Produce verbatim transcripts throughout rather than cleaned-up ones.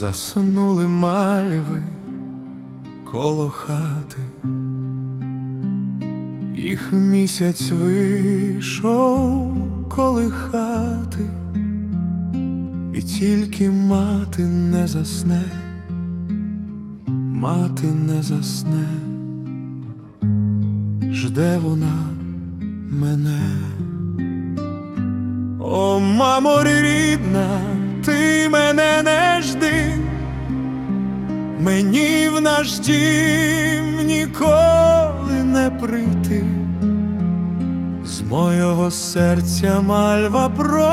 Заснули мальви коло хати, їх місяць вийшов колихати, і тільки мати не засне, мати не засне, жде вона мене. О, мамо рідна, ти мене не жди, мені в наш дім ніколи не прийти. З мого серця мальва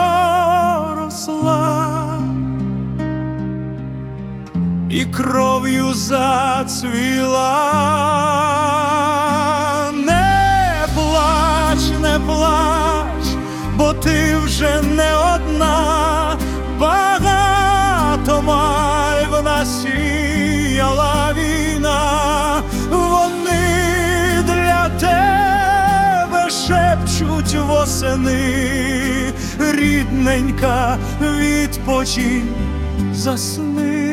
проросла і кров'ю зацвіла. Не плач, не плач, бо ти вже не одна, багато мальв насіяла війна. Вони для тебе шепчуть восени, рідненька, відпочинь, засни.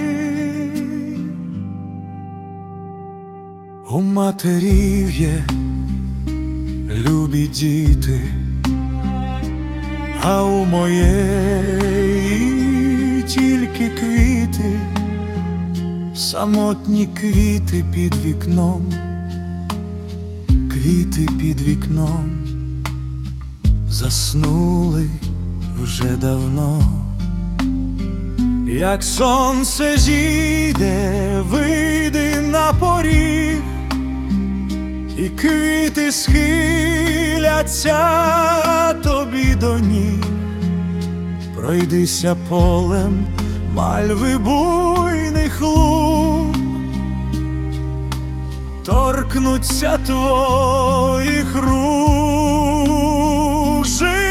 У матерів є любі діти, а у моєї тільки квіти, самотні квіти під вікном, квіти під вікном заснули вже давно. Як сонце зійде, вийди на поріг, і квіти схиляться тобі до ніг. Пройдися полем мальви буйних луг, торкнуться твоїх рук.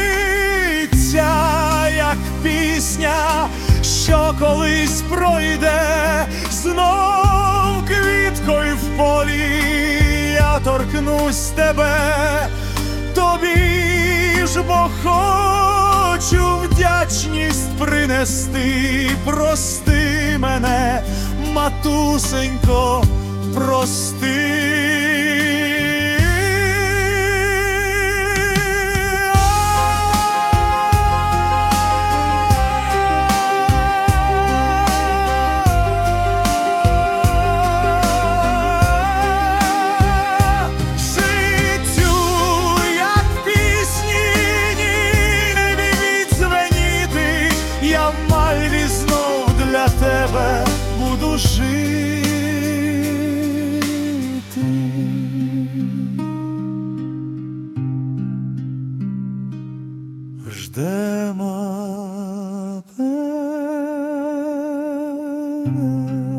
Життя, як пісня, що колись пройде, знов квіткою в полі я торкнусь тебе. Тобі ж бо хочу вдячність принести. Прости мене, матусенько, прости. Я в мальві знов для тебе буду жити. Жде мати.